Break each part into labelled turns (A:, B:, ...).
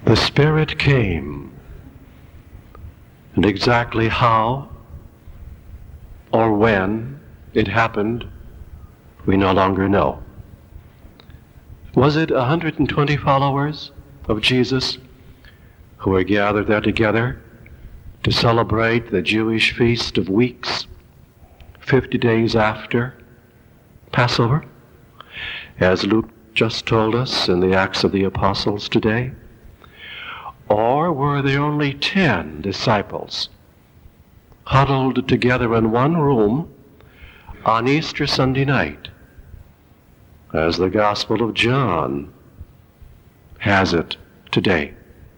A: The Spirit came, and exactly how or when it happened, we no longer know. Was it 120 followers of Jesus who were gathered there together to celebrate the Jewish Feast of Weeks, 50 days after Passover, as Luke just told us in the Acts of the Apostles today? Or were there only 10 disciples huddled together in one room on Easter Sunday night, as the Gospel of John has it today?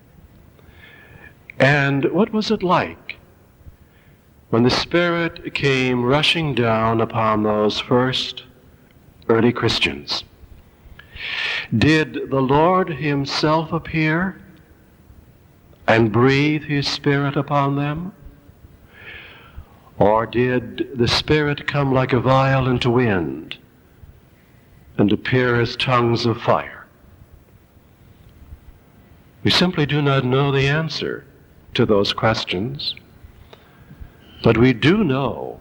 A: And what was it like when the Spirit came rushing down upon those first early Christians? Did the Lord himself appear and breathe his Spirit upon them? Or did the Spirit come like a violent wind and appear as tongues of fire? We simply do not know the answer to those questions, but we do know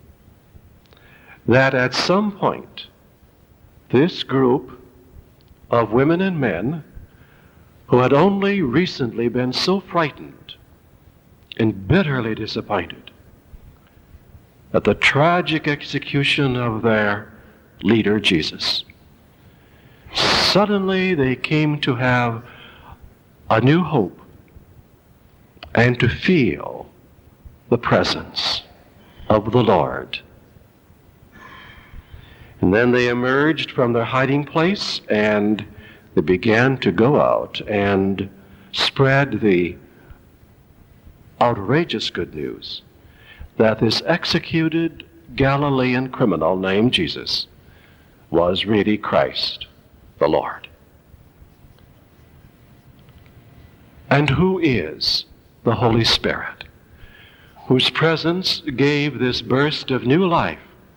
A: that at some point this group of women and men who had only recently been so frightened and bitterly disappointed at the tragic execution of their leader, Jesus, suddenly they came to have a new hope and to feel the presence of the Lord. And then they emerged from their hiding place and they began to go out and spread the outrageous good news that this executed Galilean criminal named Jesus was really Christ, the Lord. And who is the Holy Spirit, whose presence gave this burst of new life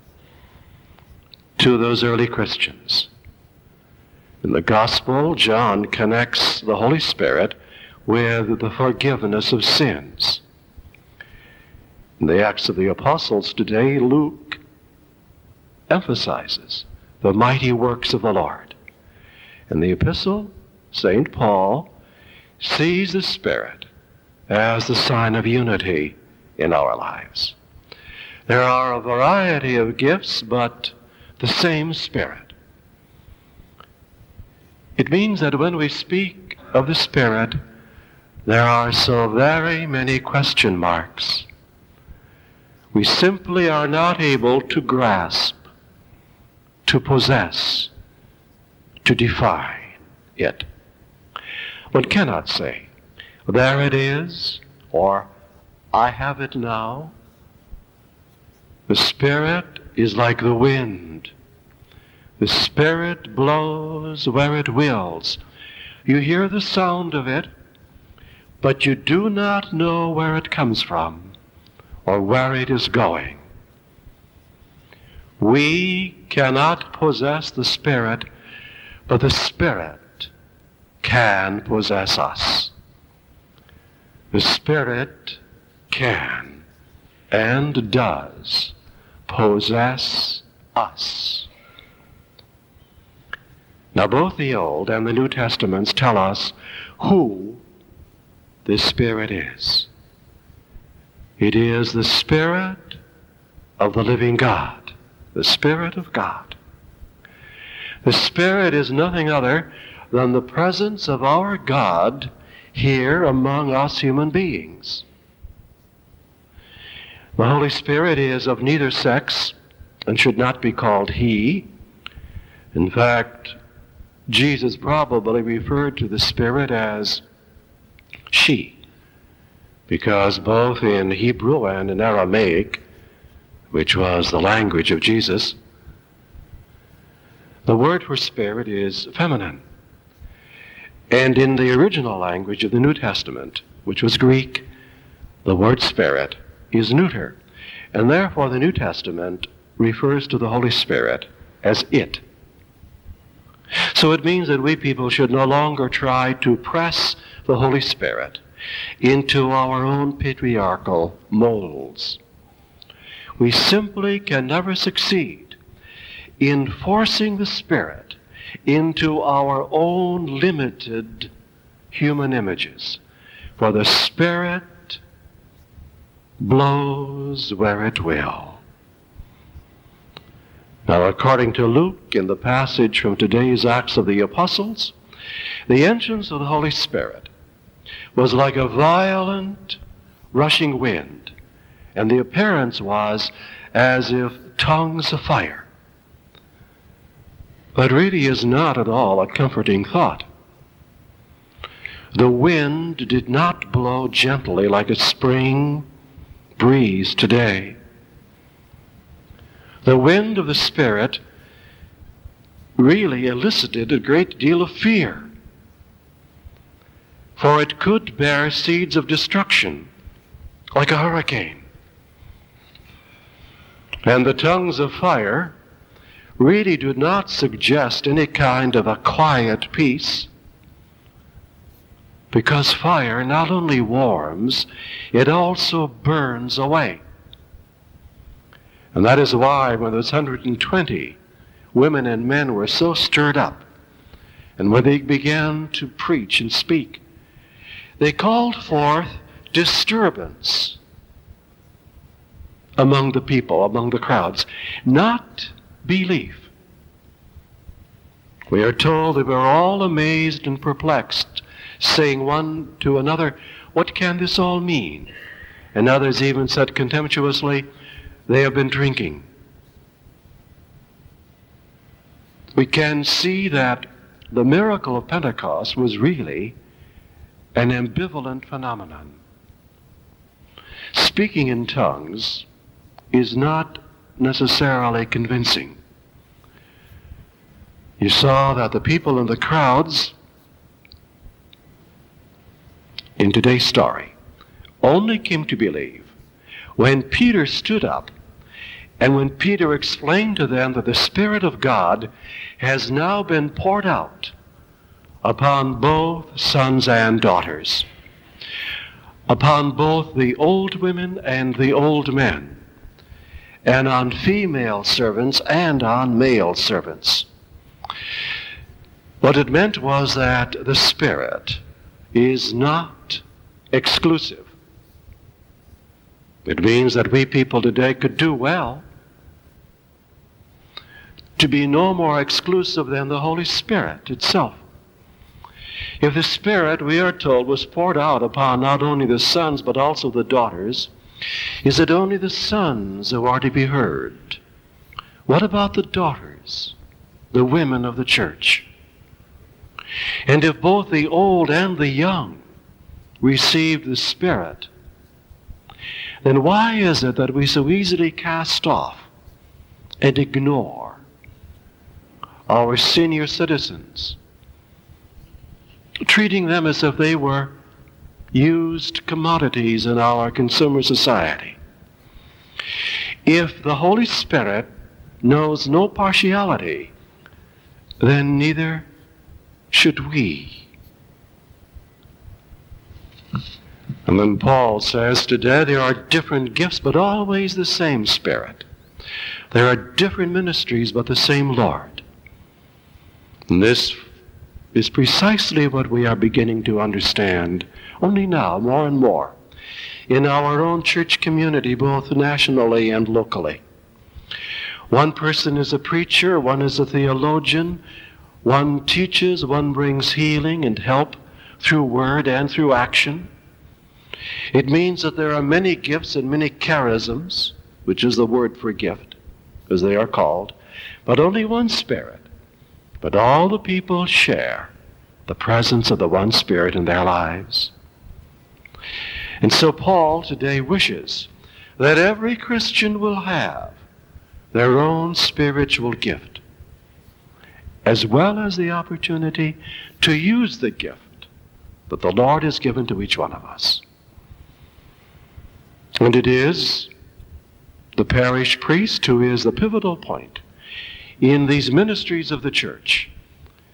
A: to those early Christians? In the Gospel, John connects the Holy Spirit with the forgiveness of sins. In the Acts of the Apostles today, Luke emphasizes the mighty works of the Lord. In the epistle, St. Paul sees the Spirit as the sign of unity in our lives. There are a variety of gifts, but the same Spirit. It means that when we speak of the Spirit, there are so very many question marks. We simply are not able to grasp, to possess, to define it. One cannot say, there it is, or I have it now. The Spirit is like the wind. The Spirit blows where it wills. You hear the sound of it, but you do not know where it comes from or where it is going. We cannot possess the Spirit, but the Spirit can possess us. The Spirit can and does possess us. Now, both the Old and the New Testaments tell us who the Spirit is. It is the Spirit of the living God, the Spirit of God. The Spirit is nothing other than the presence of our God here among us human beings. The Holy Spirit is of neither sex and should not be called he. In fact, Jesus probably referred to the Spirit as she, because both in Hebrew and in Aramaic, which was the language of Jesus, the word for Spirit is feminine. And in the original language of the New Testament, which was Greek, the word Spirit is neuter. And therefore the New Testament refers to the Holy Spirit as it. So it means that we people should no longer try to press the Holy Spirit into our own patriarchal molds. We simply can never succeed in forcing the Spirit into our own limited human images. For the Spirit blows where it will. Now, according to Luke, in the passage from today's Acts of the Apostles, the entrance of the Holy Spirit was like a violent rushing wind, and the appearance was as if tongues of fire. But really is not at all a comforting thought. The wind did not blow gently like a spring breeze today. The wind of the Spirit really elicited a great deal of fear, for it could bear seeds of destruction like a hurricane. And the tongues of fire really do not suggest any kind of a quiet peace, because fire not only warms, it also burns away. And that is why when those 120 women and men were so stirred up, and when they began to preach and speak, they called forth disturbance among the people, among the crowds, not belief. We are told they were all amazed and perplexed, saying one to another, "What can this all mean?" And others even said contemptuously, "They have been drinking." We can see that the miracle of Pentecost was really an ambivalent phenomenon. Speaking in tongues is not necessarily convincing. You saw that the people in the crowds in today's story only came to believe when Peter stood up and when Peter explained to them that the Spirit of God has now been poured out upon both sons and daughters, upon both the old women and the old men, and on female servants and on male servants. What it meant was that the Spirit is not exclusive. It means that we people today could do well to be no more exclusive than the Holy Spirit itself. If the Spirit, we are told, was poured out upon not only the sons but also the daughters, is it only the sons who are to be heard? What about the daughters, the women of the church? And if both the old and the young received the Spirit, then why is it that we so easily cast off and ignore our senior citizens, treating them as if they were used commodities in our consumer society? If the Holy Spirit knows no partiality, then neither should we. And then Paul says today there are different gifts, but always the same Spirit. There are different ministries, but the same Lord. And this is precisely what we are beginning to understand only now, more and more, in our own church community, both nationally and locally. One person is a preacher, one is a theologian, one teaches, one brings healing and help through word and through action. It means that there are many gifts and many charisms, which is the word for gift, as they are called, but only one Spirit. But all the people share the presence of the one Spirit in their lives. And so Paul today wishes that every Christian will have their own spiritual gift, as well as the opportunity to use the gift that the Lord has given to each one of us. And it is the parish priest who is the pivotal point in these ministries of the church.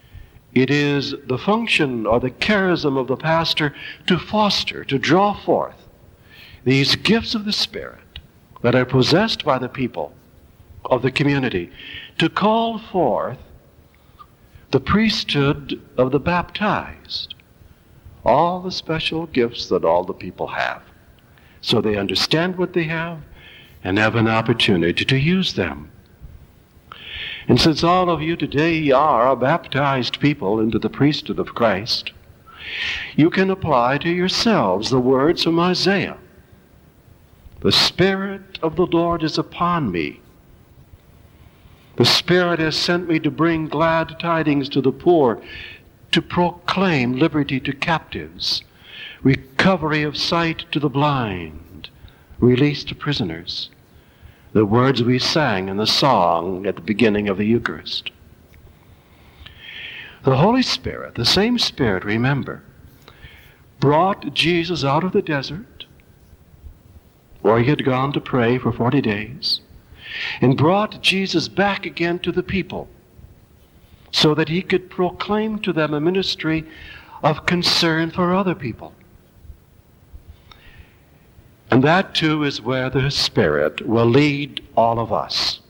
A: It is the function or the charism of the pastor to foster, to draw forth these gifts of the Spirit that are possessed by the people of the community, to call forth the priesthood of the baptized, all the special gifts that all the people have, so they understand what they have and have an opportunity to use them. And since all of you today are a baptized people into the priesthood of Christ, you can apply to yourselves the words from Isaiah. The Spirit of the Lord is upon me. The Spirit has sent me to bring glad tidings to the poor, to proclaim liberty to captives, recovery of sight to the blind, release to prisoners. The words we sang in the song at the beginning of the Eucharist. The Holy Spirit, the same Spirit, remember, brought Jesus out of the desert, where he had gone to pray for 40 days, and brought Jesus back again to the people so that he could proclaim to them a ministry of concern for other people. And that too is where the Spirit will lead all of us.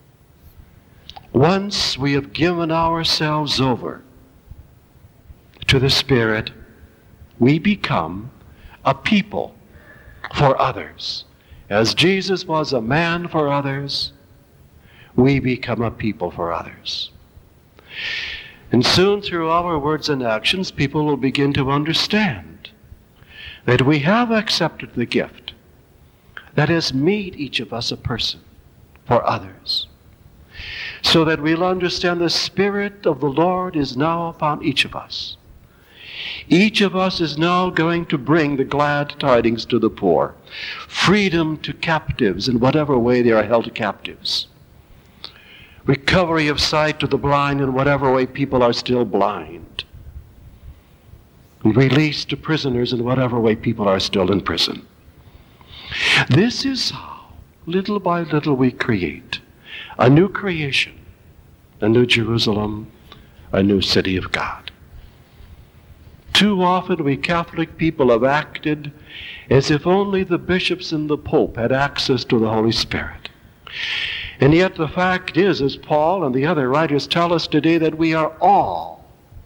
A: Once we have given ourselves over to the Spirit, we become a people for others. As Jesus was a man for others, we become a people for others. And soon through our words and actions, people will begin to understand that we have accepted the gift that has made each of us a person for others, so that we'll understand the Spirit of the Lord is now upon each of us. Each of us is now going to bring the glad tidings to the poor, freedom to captives in whatever way they are held captives, recovery of sight to the blind in whatever way people are still blind, release to prisoners in whatever way people are still in prison. This is how, little by little, we create a new creation, a new Jerusalem, a new city of God. Too often we Catholic people have acted as if only the bishops and the Pope had access to the Holy Spirit. And yet the fact is, as Paul and the other writers tell us today, that we are all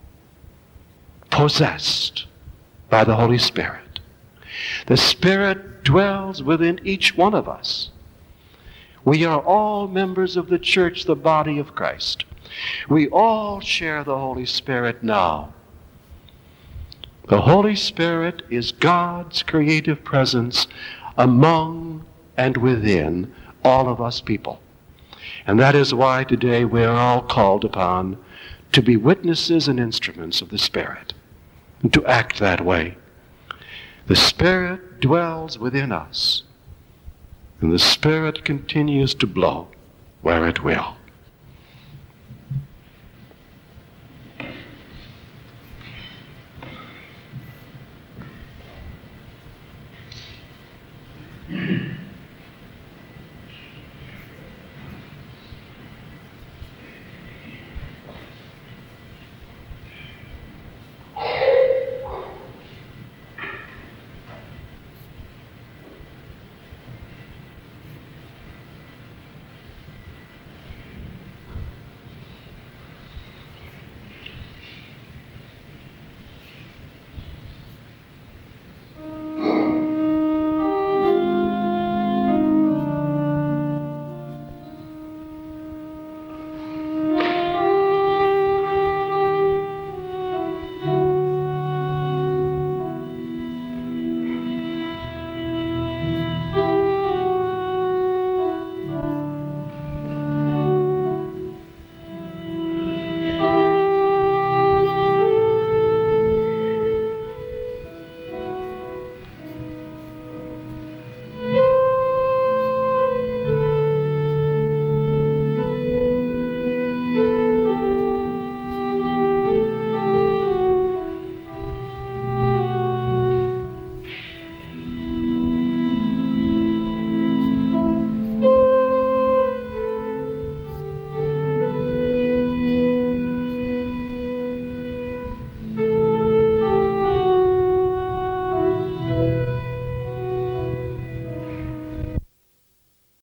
A: possessed by the Holy Spirit. The Spirit dwells within each one of us. We are all members of the church, the body of Christ. We all share the Holy Spirit now. The Holy Spirit is God's creative presence among and within all of us people. And that is why today we are all called upon to be witnesses and instruments of the Spirit, and to act that way. The Spirit dwells within us, and the Spirit continues to blow where it will.